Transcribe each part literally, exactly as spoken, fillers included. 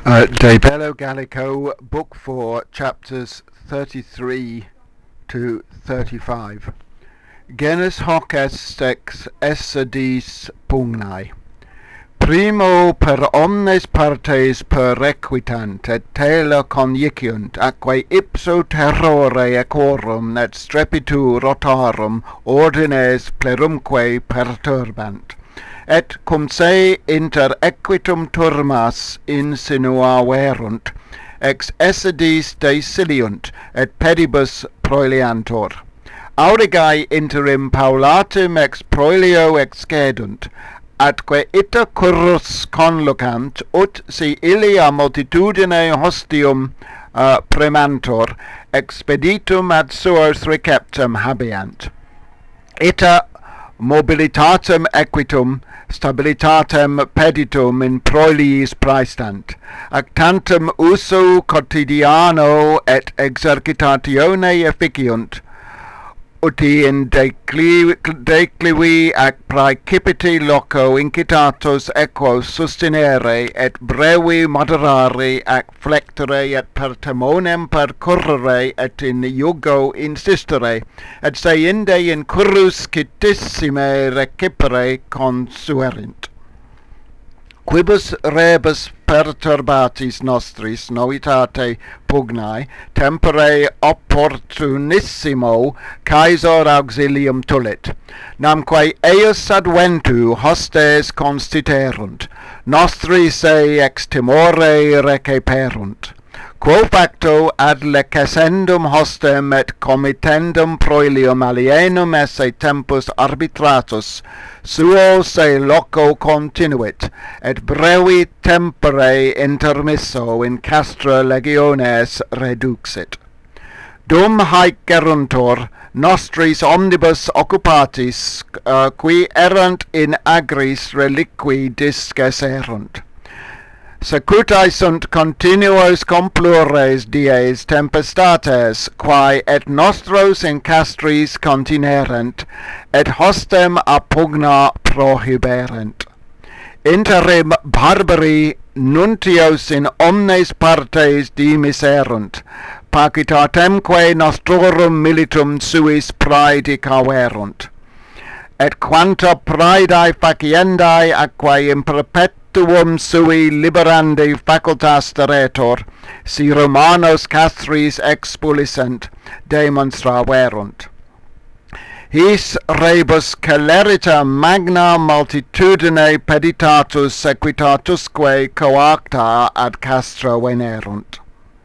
Uh, De Bello Gallico, Book four, Chapters thirty-three to thirty-five. Genus hoc est ex esse dis pugnae. Primo per omnes partes perrequitant et tela conjiciunt, atque ipso terrore equorum et strepitu rotarum ordines plerumque perturbant. Et cum se inter equitum turmas insinua verunt, ex esse dis desiliunt, et pedibus proeliantur. Aurigae interim Paulatum ex proelio excedunt, atque ita currus conlucant, ut si ilia multitudine hostium uh, premantur, expeditum ad suos receptum habeant. Ita mobilitatem equitum, stabilitatem peditum in proeliis praestant, ac tantum usu quotidiano et exercitatione efficiunt, uti in declivi, declivi ac praecipiti loco incitatus equos sustinere et brevi moderare ac flectere et per temonem percurrere et in iugo insistere, et se inde in currus citissime recipere consuerint. Quibus rebus perturbatis nostris novitate pugnae tempore opportunissimo caesar auxilium tulit, namque eius adventu hostes constituerunt, nostri se ex timore receperunt. Quo facto ad lecescendum hostem et committendum proelium alienum esse tempus arbitratus, suo se loco continuit, et brevi tempore intermisso in castra legiones reduxit. Dum haec geruntur nostris omnibus occupatis, uh, qui erant in agris reliqui discesserunt. Secutae sunt continuos complures dies tempestates, quae et nostros in castris continerent, et hostem a pugna prohiberent. Interim barbari nuntios in omnes partes dimiserunt, pacitatemque nostrorum militum suis praedi caverunt. Et quanta praedae faciendae aquae in perpetuum sui liberandi facultas teretur, si Romanos castris expulsent, demonstraverunt. His rebus celerita magna multitudine peditatus equitatusque coacta ad castra venerunt.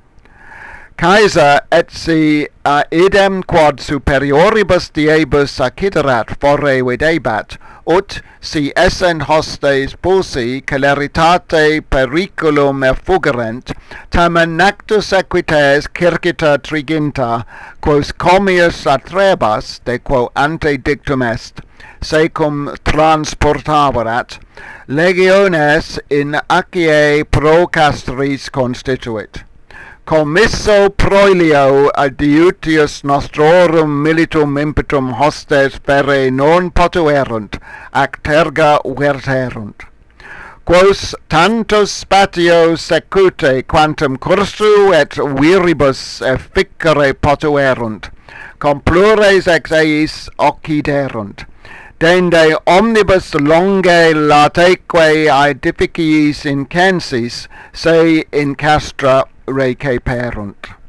Caesar et si uh, idem quod superioribus diebus acciderat fore videbat, ut si essent hostes pulsi celeritate periculum effugerent, tamen nactus equites circita triginta, quos comius atrebas, de quo ante dictum est, secum transportaverat, legiones in acie pro castris constituit. Commisso proelio adiutius nostrorum militum impetum hostes fere non potuerunt, ac terga verterunt. Quos tantus spatio secute quantum cursu et viribus efficere potuerunt, complures ex eis occiderunt. Dende omnibus longe lateque aedificiis incensis se in castra receperunt.